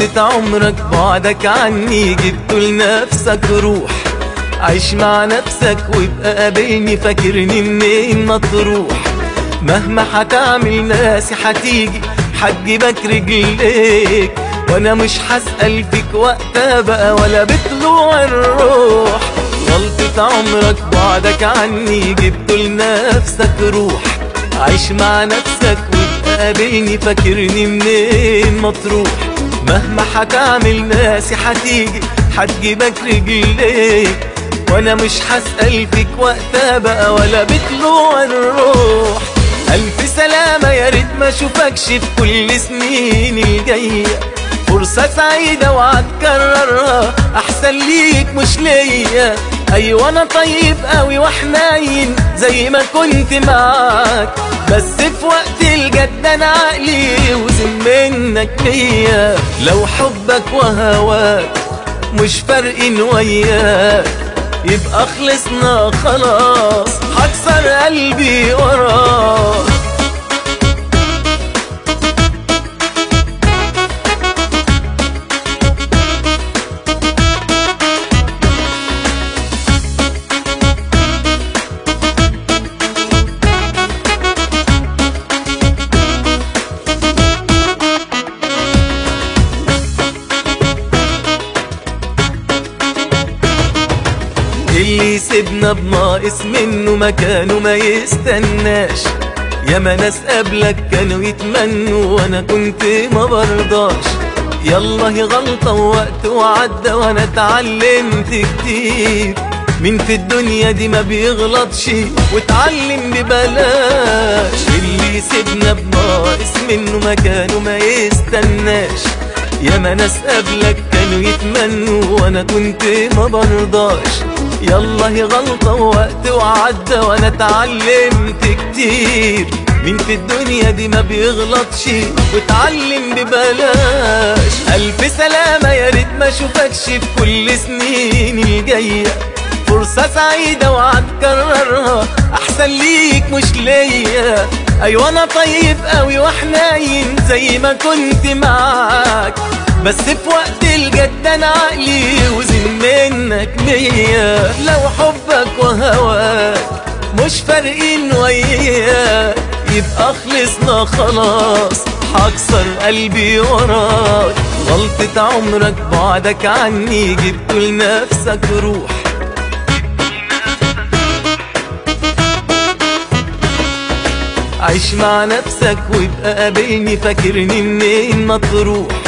غلطة عمرك بعدك عني جبت لنفسك روح. عيش مع نفسك وابقى قابلني فاكرني منين ما تروح. مهما هتعمل ناسي هتيجي هتجيبك رجليك، وانا مش هسأل فيك وقتها بقى ولا بطلوع الروح. غلطة عمرك بعدك عني جبت لنفسك روح. عيش مع نفسك وابقى قابلني فاكرني منين ما تروح. مهما هتعمل ناسي هتيجي هتجيبك رجليك، وانا مش هسأل فيك وقتها بقى ولا بطلوع الروح. ألف سلامة يا ريت ما اشوفكش في كل سنين الجاية. فرصة سعيدة وهتكررها أحسن ليك مش ليا. أيوة أنا طيب قوي وحنين زي ما كنت معاك، بس في وقت الجد أنا عقلي وزن منك ليا. لو حبك وهواك مش فارقين وياك يبقى خلصنا خلاص، هكسر قلبي وراك. اللي يسيبنا بناقص منه مكانه ما يستناش. ياما ناس قبلك كانوا يتمنوا وانا كنت ما برضاش. يلا هي غلطة ووقت وعدى وانا اتعلمت كتير. مين في الدنيا دي ما بيغلطش واتعلم ببلاش. اللي يسيبنا بناقص منه مكانه ما يستناش. ياما ناس قبلك كانوا يتمنوا وانا كنت ما برضاش. يلا هي غلطة ووقت وعدى وانا اتعلمت كتير. مين في الدنيا دي ما بيغلطش واتعلم ببلاش. ألف سلامة يا ريت ما اشوفكش في كل سنين الجاية. فرصة سعيدة وهتكررها أحسن ليك مش ليا. أيوة أنا طيب قوي وحنين زي ما كنت معاك، بس في وقت الجد أنا عقلي وزن منك مية. لو حبك وهواك مش فارقين وياك يبقى خلصنا خلاص، هكسر قلبي وراك. غلطة عمرك بعدك عني جبت لنفسك روح. عيش مع نفسك وابقى قابلني فاكرني منين ما تروح.